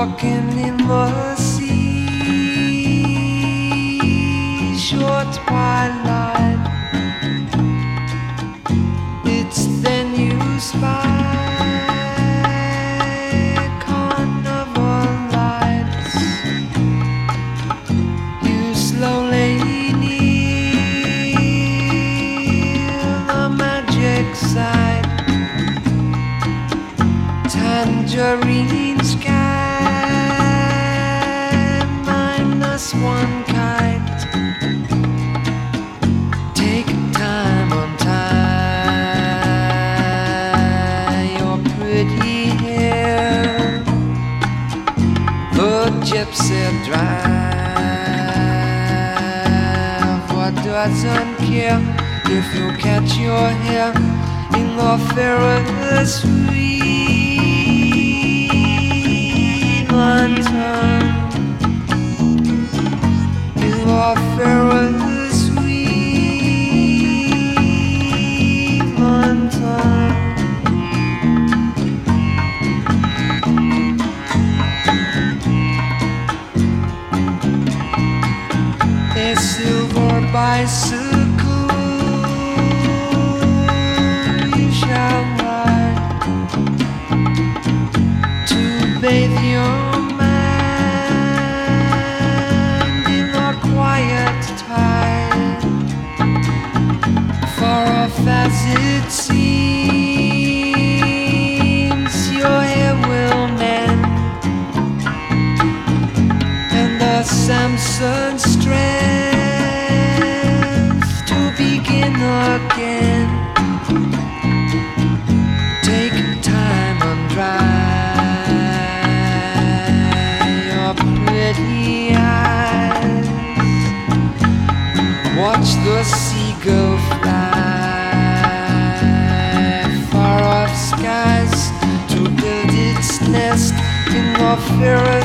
walking in the sea, short twilight. It's then you spy carnival lights. You slowly near the magic side. Tangerine sky -1 kite. Take time on tie your pretty hair. The gypsy driver doesn't care if you catch your hair in the Ferris wheel lantern. In the Ferris wheel lantern. A silver bicycle you shall ride to bathe your mind in a quiet tide. Far off as it seems, your hair will mend, and the Samson strength to begin again. Take time on dry your pretty eyes. Watch the seagull fly far off skies to build its nest in the Ferris